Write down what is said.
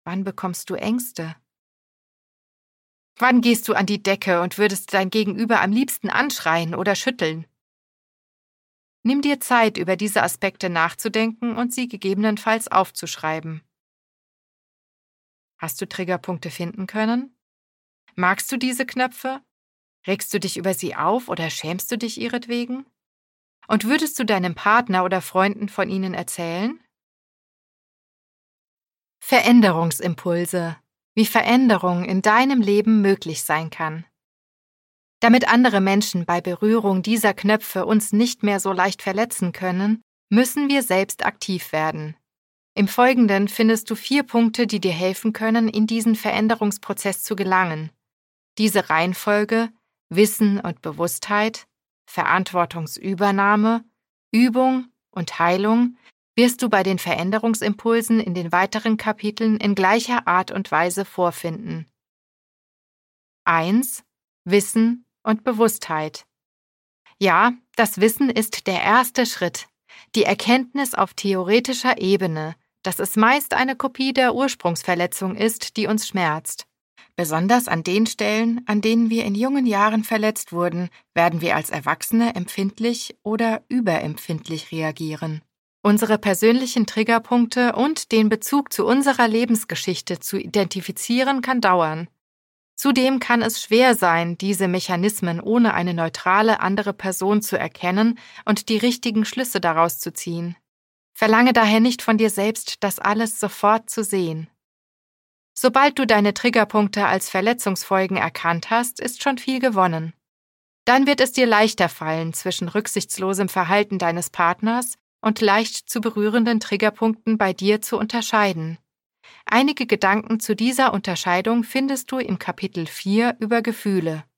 Wann bekommst du Ängste? Wann gehst du an die Decke und würdest dein Gegenüber am liebsten anschreien oder schütteln? Nimm dir Zeit, über diese Aspekte nachzudenken und sie gegebenenfalls aufzuschreiben. Hast du Triggerpunkte finden können? Magst du diese Knöpfe? Regst du dich über sie auf oder schämst du dich ihretwegen? Und würdest du deinem Partner oder Freunden von ihnen erzählen? Veränderungsimpulse. Wie Veränderung in deinem Leben möglich sein kann. Damit andere Menschen bei Berührung dieser Knöpfe uns nicht mehr so leicht verletzen können, müssen wir selbst aktiv werden. Im Folgenden findest du 4 Punkte, die dir helfen können, in diesen Veränderungsprozess zu gelangen. Diese Reihenfolge, Wissen und Bewusstheit, Verantwortungsübernahme, Übung und Heilung, wirst du bei den Veränderungsimpulsen in den weiteren Kapiteln in gleicher Art und Weise vorfinden. 1. Wissen und Bewusstheit. Ja, das Wissen ist der erste Schritt, die Erkenntnis auf theoretischer Ebene, dass es meist eine Kopie der Ursprungsverletzung ist, die uns schmerzt. Besonders an den Stellen, an denen wir in jungen Jahren verletzt wurden, werden wir als Erwachsene empfindlich oder überempfindlich reagieren. Unsere persönlichen Triggerpunkte und den Bezug zu unserer Lebensgeschichte zu identifizieren kann dauern. Zudem kann es schwer sein, diese Mechanismen ohne eine neutrale andere Person zu erkennen und die richtigen Schlüsse daraus zu ziehen. Verlange daher nicht von dir selbst, das alles sofort zu sehen. Sobald du deine Triggerpunkte als Verletzungsfolgen erkannt hast, ist schon viel gewonnen. Dann wird es dir leichter fallen, zwischen rücksichtslosem Verhalten deines Partners und leicht zu berührenden Triggerpunkten bei dir zu unterscheiden. Einige Gedanken zu dieser Unterscheidung findest du im Kapitel 4 über Gefühle.